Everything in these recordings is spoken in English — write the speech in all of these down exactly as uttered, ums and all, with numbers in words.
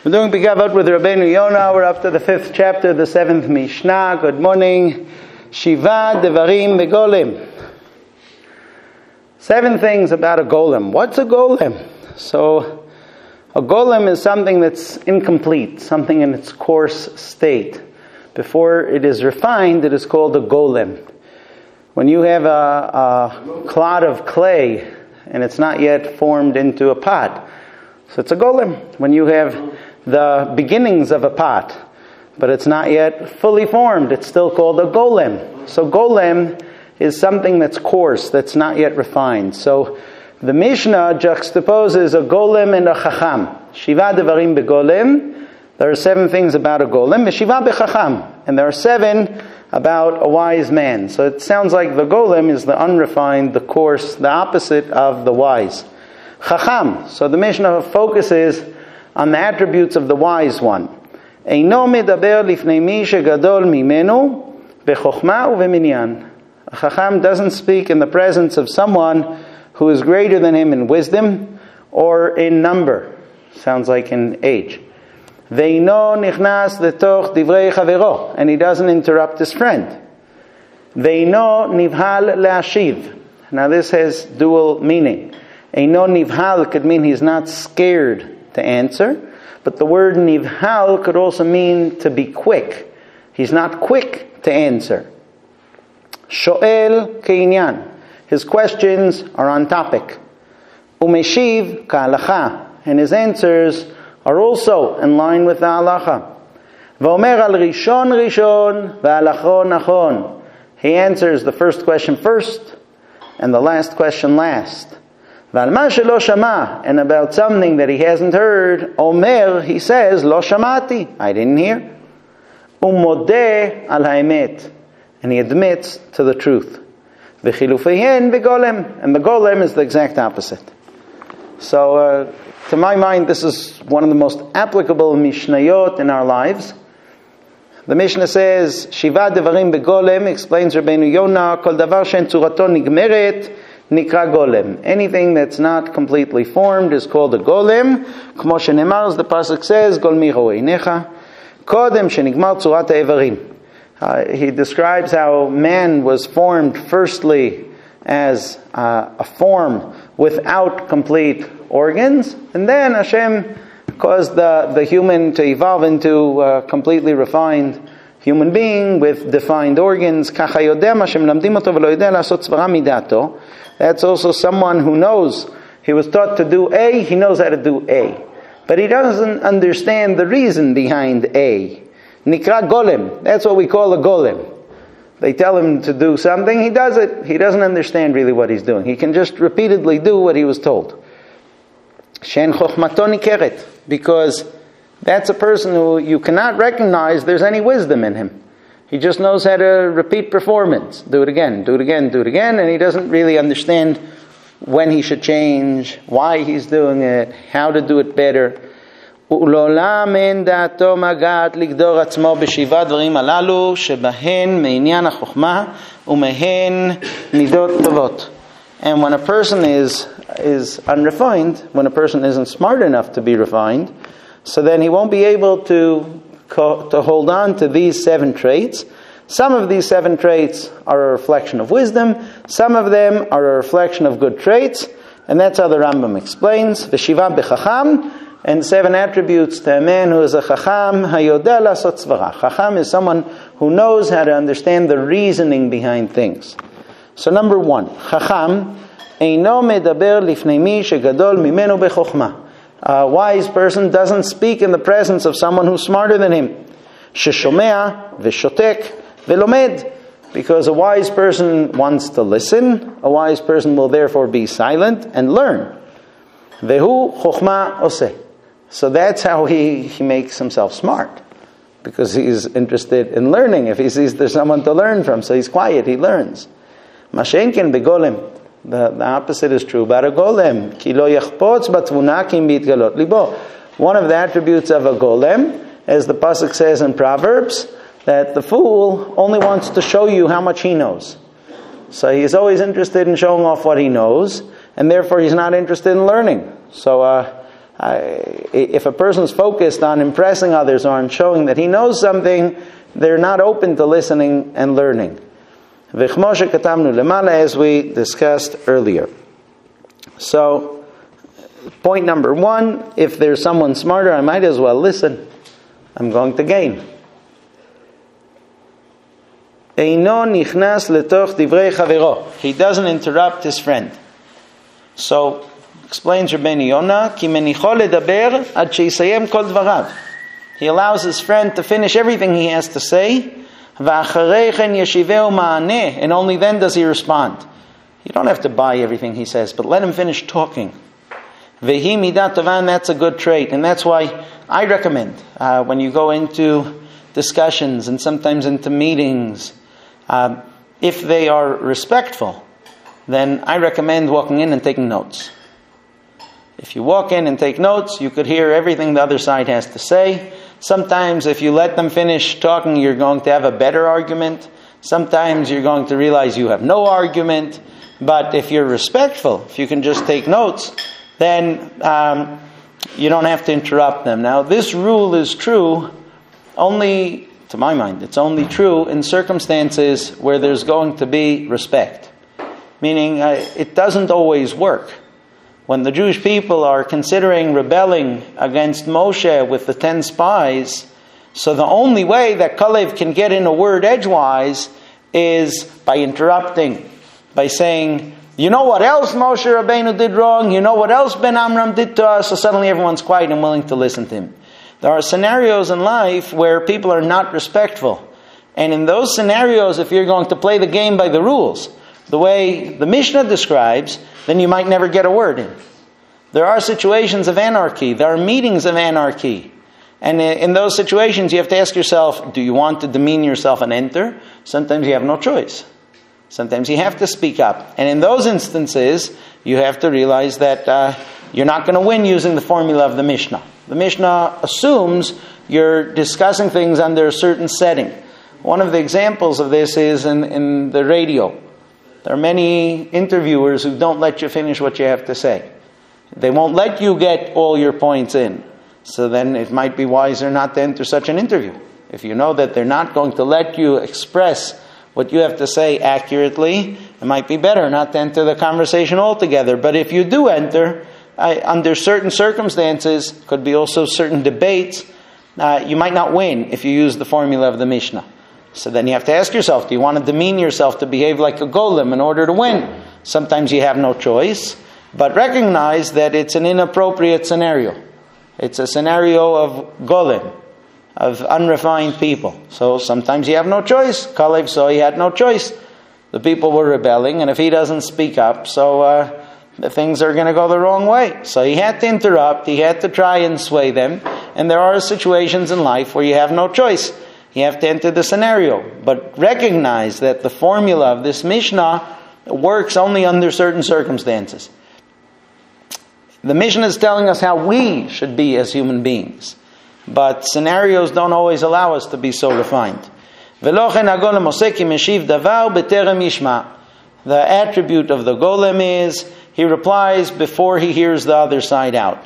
We're doing Pikavot with Rabbeinu Yonah. We're up to the fifth chapter, the seventh Mishnah. Good morning. Shiva Devarim Begolem. Seven things about a golem. What's a golem? So, a golem is something that's incomplete, something in its coarse state. Before it is refined, it is called a golem. When you have a, a clod of clay and it's not yet formed into a pot, so it's a golem. When you have the beginnings of a pot, but it's not yet fully formed, it's still called a golem. So golem is something that's coarse, that's not yet refined. So the Mishnah juxtaposes a golem and a chacham. Shiva devarim begolem. There are seven things about a golem. Shiva bechacham. And there are seven about a wise man. So it sounds like the golem is the unrefined, the coarse, the opposite of the wise. Chacham. So the Mishnah focuses on the attributes of the wise one. Eino medaber lifnei mi shegadol mimenu bechokhma uveminyan. A chacham doesn't speak in the presence of someone who is greater than him in wisdom or in number. Sounds like in age. Veino nichnas letoch divrei chavero, and he doesn't interrupt his friend. Veino nivhal leashiv. Now this has dual meaning. Eino nivhal could mean he's not scared to answer, but the word nivhal could also mean to be quick. He's not quick to answer. Shoel keinyan. His questions are on topic. Umeshiv ka'alacha. And his answers are also in line with the halacha. V'omer al rishon rishon v'alachon achon. He answers the first question first and the last question last. V'al ma shelo shama. And about something that he hasn't heard, Omer, he says, lo shamati. I didn't hear. Umodeh al haemet. And he admits to the truth. V'chilufeihen begolem. And the golem is the exact opposite. So, uh, to my mind, this is one of the most applicable Mishnayot in our lives. The Mishnah says, Shiva devarim begolem, explains Rabbeinu Yonah, kol davar she'en tzurato nigmeret, nikra golem. Anything that's not completely formed is called a golem. Kmo shenemar, as the pasuk says, Gol mi ro'ei einecha, kodem shenigmar tzurat ha'evarim. Uh, he describes how man was formed firstly as uh, a form without complete organs, and then Hashem caused the, the human to evolve into a completely refined human being with defined organs. That's also someone who knows. He was taught to do A, he knows how to do A. But he doesn't understand the reason behind A. Nikra golem. That's what we call a golem. They tell him to do something, he does it. He doesn't understand really what he's doing. He can just repeatedly do what he was told. Shen chokhmato nikeret. Because that's a person who you cannot recognize there's any wisdom in him. He just knows how to repeat performance. Do it again, do it again, do it again. And he doesn't really understand when he should change, why he's doing it, how to do it better. ולעולם אין דעתו מגעת לגדור עצמו בשבעה דברים הללו שבהן מעניין החוכמה ומהן מידות טובות. And when a person is is unrefined, when a person isn't smart enough to be refined, so then he won't be able to to hold on to these seven traits. Some of these seven traits are a reflection of wisdom, some of them are a reflection of good traits, and that's how the Rambam explains. V'shiva bechacham. And seven attributes to a man who is a chacham, hayodeh lasot tzvara. Chacham is someone who knows how to understand the reasoning behind things. So number one, chacham, eino medaber lifnei mi shegadol mimenu bechokhma. A wise person doesn't speak in the presence of someone who's smarter than him. Sheshomea v'shotek v'lomed. Because a wise person wants to listen, a wise person will therefore be silent and learn. Vehu chokhma oseh. So that's how he, he makes himself smart. Because he's interested in learning. If he sees there's someone to learn from, so he's quiet, he learns. Mashenken begolem. The, the opposite is true about a golem. Ki lo yachpotz batvuna kim bitgalot libo. One of the attributes of a golem, as the pasuk says in Proverbs, that the fool only wants to show you how much he knows. So he's always interested in showing off what he knows, and therefore he's not interested in learning. So uh, Uh, if a person's focused on impressing others or on showing that he knows something, they're not open to listening and learning. As we discussed earlier. So, point number one, if there's someone smarter, I might as well listen. I'm going to gain. He doesn't interrupt his friend. So, explains Rabbeinu Yonah, Ki menicho ledaber ad sheisayem kol dvarav. He allows his friend to finish everything he has to say, va'acharei chen yeshiveu ma'aneh, and only then does he respond. You don't have to buy everything he says, but let him finish talking. Vehi midat tova, and that's a good trait, and that's why I recommend uh, when you go into discussions and sometimes into meetings, uh, if they are respectful, then I recommend walking in and taking notes. If you walk in and take notes, you could hear everything the other side has to say. Sometimes if you let them finish talking, you're going to have a better argument. Sometimes you're going to realize you have no argument. But if you're respectful, if you can just take notes, then um, you don't have to interrupt them. Now, this rule is true only, to my mind, it's only true in circumstances where there's going to be respect. Meaning, uh, it doesn't always work. When the Jewish people are considering rebelling against Moshe with the ten spies, so the only way that Kalev can get in a word edgewise is by interrupting, by saying, you know what else Moshe Rabbeinu did wrong? You know what else Ben Amram did to us? So suddenly everyone's quiet and willing to listen to him. There are scenarios in life where people are not respectful. And in those scenarios, if you're going to play the game by the rules, the way the Mishnah describes, then you might never get a word in. There are situations of anarchy. There are meetings of anarchy. And in those situations, you have to ask yourself, do you want to demean yourself and enter? Sometimes you have no choice. Sometimes you have to speak up. And in those instances, you have to realize that uh, you're not going to win using the formula of the Mishnah. The Mishnah assumes you're discussing things under a certain setting. One of the examples of this is in, in the radio. There are many interviewers who don't let you finish what you have to say. They won't let you get all your points in. So then it might be wiser not to enter such an interview. If you know that they're not going to let you express what you have to say accurately, it might be better not to enter the conversation altogether. But if you do enter, uh, under certain circumstances, could be also certain debates, uh, you might not win if you use the formula of the Mishnah. So then you have to ask yourself, do you want to demean yourself to behave like a golem in order to win? Sometimes you have no choice, but recognize that it's an inappropriate scenario. It's a scenario of golem, of unrefined people. So sometimes you have no choice. Kalev saw he had no choice. The people were rebelling, and if he doesn't speak up, so uh, the things are going to go the wrong way. So he had to interrupt, he had to try and sway them, and there are situations in life where you have no choice. You have to enter the scenario. But recognize that the formula of this Mishnah works only under certain circumstances. The Mishnah is telling us how we should be as human beings. But scenarios don't always allow us to be so refined. The attribute of the golem is he replies before he hears the other side out.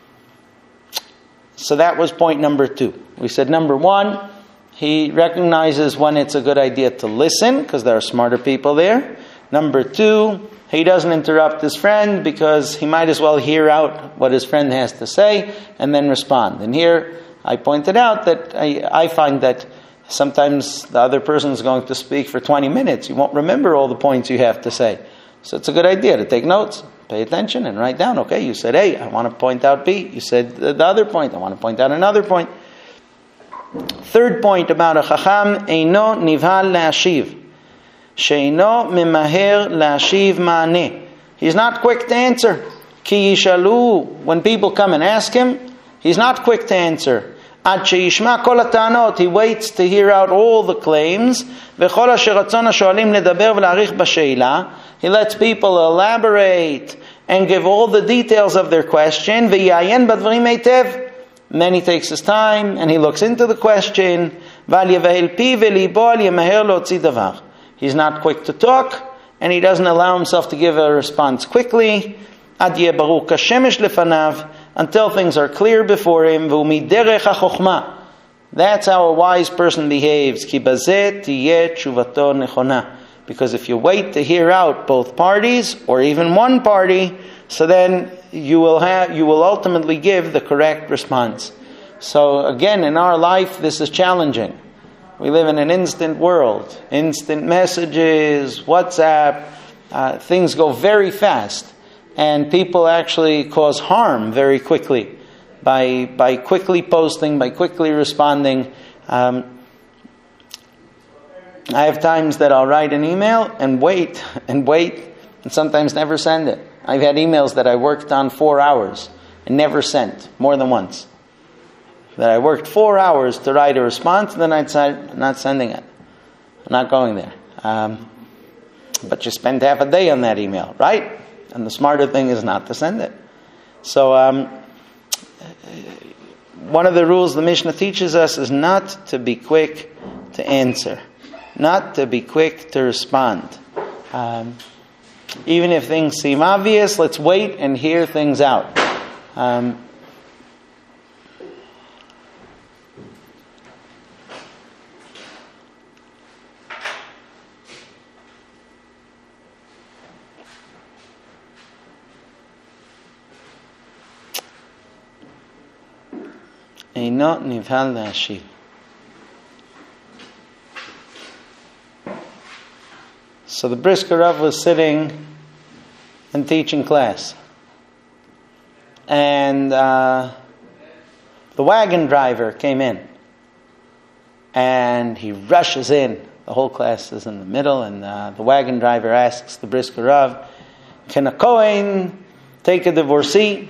So that was point number two. We said number one, he recognizes when it's a good idea to listen, because there are smarter people there. Number two, he doesn't interrupt his friend because he might as well hear out what his friend has to say and then respond. And here I pointed out that I, I find that sometimes the other person is going to speak for twenty minutes. You won't remember all the points you have to say. So it's a good idea to take notes, pay attention, and write down, okay, you said A, I want to point out B. You said the, the other point, I want to point out another point. Third point about a chacham, eino nivhal le'ashiv. Sheino mimaher le'ashiv ma'aneh. He's not quick to answer. Ki yishalu. When people come and ask him, he's not quick to answer. Ad sheishma kol ha'tanot. He waits to hear out all the claims. V'chol asher ratzon ha'shoalim ledaber v'la'arich b'sheila. He lets people elaborate and give all the details of their question. V'yayen b'dvarim eitev. And then he takes his time and he looks into the question. He's not quick to talk, and he doesn't allow himself to give a response quickly. until things are clear before him. V'umiderech hachochma. That's how a wise person behaves. Ki bazeh tiyeh tshuvato nechona. Because if you wait to hear out both parties, or even one party, so then you will have, you will ultimately give the correct response. So again, in our life, this is challenging. We live in an instant world. Instant messages, WhatsApp, uh, things go very fast. And people actually cause harm very quickly by by quickly posting, by quickly responding. Um, I have times that I'll write an email and wait and wait and sometimes never send it. I've had emails that I worked on four hours and never sent, more than once. That I worked four hours to write a response and then I'd say, I'm not sending it. I'm not going there. Um, but you spend half a day on that email, right? And the smarter thing is not to send it. So um, one of the rules the Mishnah teaches us is not to be quick to answer. Not to be quick to respond. Um, even if things seem obvious, let's wait and hear things out. Um, אינו נבהל להשיב. So the Brisker Rav was sitting and teaching class. And uh, the wagon driver came in. And he rushes in. The whole class is in the middle. And uh, the wagon driver asks the Brisker Rav, can a Kohen take a divorcee?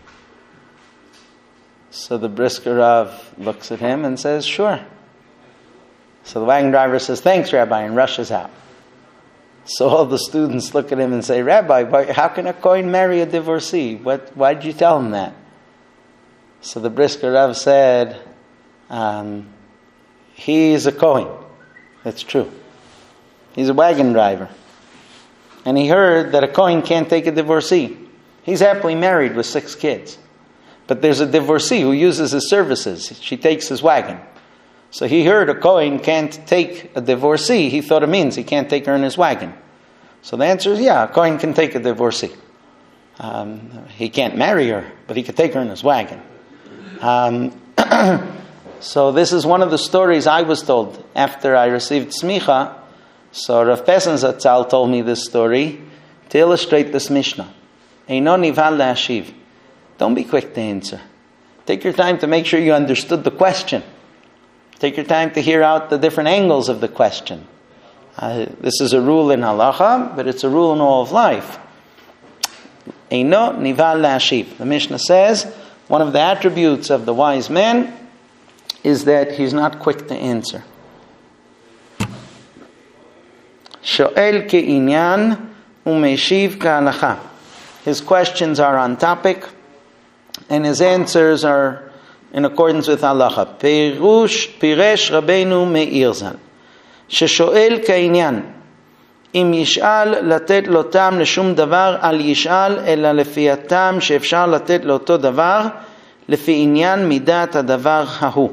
So the Brisker Rav looks at him and says, sure. So the wagon driver says, thanks, Rabbi, and rushes out. So all the students look at him and say, Rabbi, how can a Kohen marry a divorcee? What? Why did you tell him that? So the Brisker Rav said, um, he's a Kohen. That's true. He's a wagon driver. And he heard that a Kohen can't take a divorcee. He's happily married with six kids. But there's a divorcee who uses his services. She takes his wagon. So he heard a Kohen can't take a divorcee. He thought it means he can't take her in his wagon. So the answer is, yeah, a Kohen can take a divorcee. Um, he can't marry her, but he could take her in his wagon. Um, so this is one of the stories I was told after I received smicha. So Rav Pesen Zatzal told me this story to illustrate this Mishnah. Eino nivhal le'ashiv. Don't be quick to answer. Take your time to make sure you understood the question. Take your time to hear out the different angles of the question. Uh, this is a rule in halacha, but it's a rule in all of life. Eino nival le'ashiv. The Mishnah says one of the attributes of the wise man is that he's not quick to answer. Sho'el ke'inyan u'meshiv ka'alacha. His questions are on topic, and his answers are in accordance with halacha. Pirush piresh Rabbeinu Meir Zal. Sheshoel ka'inyan. Im yish'al latet lo tam leshum davar al yish'al ela lefi atam sheefshar latet לאותו דבר לפי עניין מידת הדבר ההוא.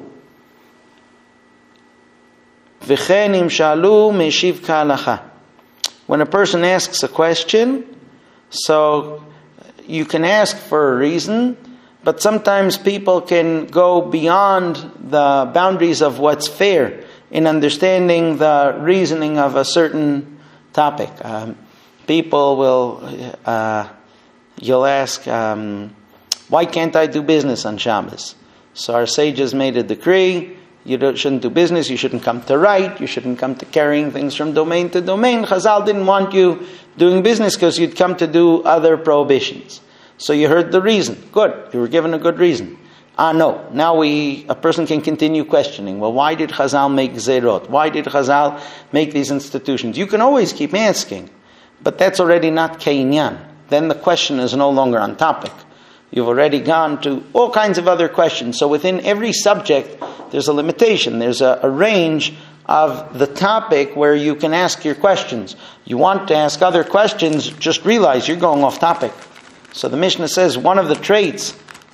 וכן אם שאלו משיב כהלכה. When a person asks a question, so you can ask for a reason, but sometimes people can go beyond the boundaries of what's fair in understanding the reasoning of a certain topic. Um, people will, uh, you'll ask, um, why can't I do business on Shabbos? So our sages made a decree, you don't, shouldn't do business, you shouldn't come to write, you shouldn't come to carrying things from domain to domain. Chazal didn't want you doing business because you'd come to do other prohibitions. So you heard the reason. Good. You were given a good reason. Ah, no. Now we, a person can continue questioning. Well, why did Chazal make Zerot? Why did Chazal make these institutions? You can always keep asking, but that's already not Keinyan. Then the question is no longer on topic. You've already gone to all kinds of other questions. So within every subject, there's a limitation. There's a, a range of the topic where you can ask your questions. You want to ask other questions, just realize you're going off topic. So the Mishnah says one of the traits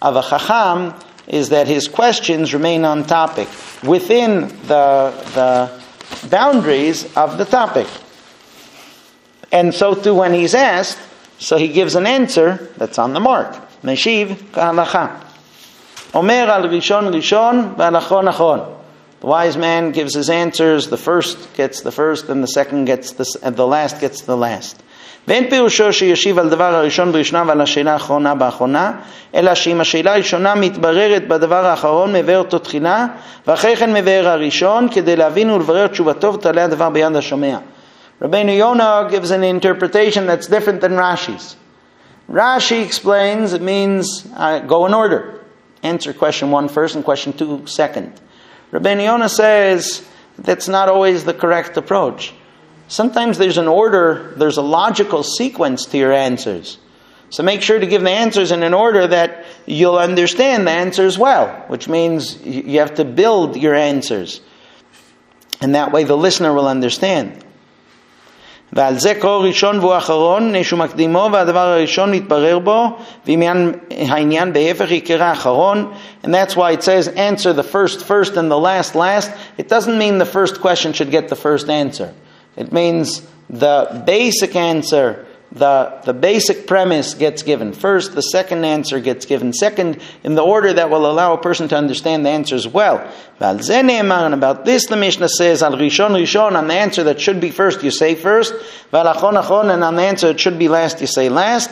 of a chacham is that his questions remain on topic, within the, the boundaries of the topic. And so too when he's asked, so he gives an answer that's on the mark. Meshiv ka'alacha. Omer al rishon rishon v'al achron achron. The wise man gives his answers, the first gets the first, and the second gets the, and the last gets the last. ואין פירושו שישיב על דבר הראשון בראשונה ועל השאלה האחרונה באחרונה, אלא שאם השאלה הראשונה מתבררת בדבר האחרון מבאר אותו תחילה, ואחרי כן מבאר הראשון, כדי להבין ולברר תשובתו ותעלה הדבר ביד השומע. Rabbeinu Yonah gives an interpretation that's different than Rashi's. Rashi explains it means uh, go in order. Answer question one first and question two second. Rabbeinu Yonah says that's not always the correct approach. Sometimes there's an order, there's a logical sequence to your answers. So make sure to give the answers in an order that you'll understand the answers well, which means you have to build your answers. And that way the listener will understand. ועל זה קרוא ראשון והוא אחרון, נשו מקדימו, והדבר הראשון מתברר בו, ועניין העניין בהפך יקרא אחרון. And that's why it says answer the first first and the last last. It doesn't mean the first question should get the first answer. It means the basic answer, the, the basic premise gets given first, the second answer gets given second, in the order that will allow a person to understand the answers well. And about this the Mishnah says, Al Rishon Rishon, on the answer that should be first you say first, Val Achron Achron, and on the answer that should be last you say last.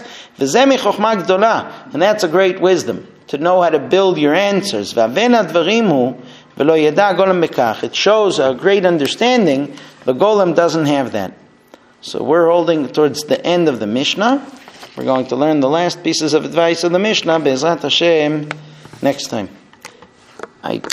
And that's a great wisdom, to know how to build your answers. It shows a great understanding. The golem doesn't have that. So we're holding towards the end of the Mishnah. We're going to learn the last pieces of advice of the Mishnah, Be'ezrat Hashem, next time. I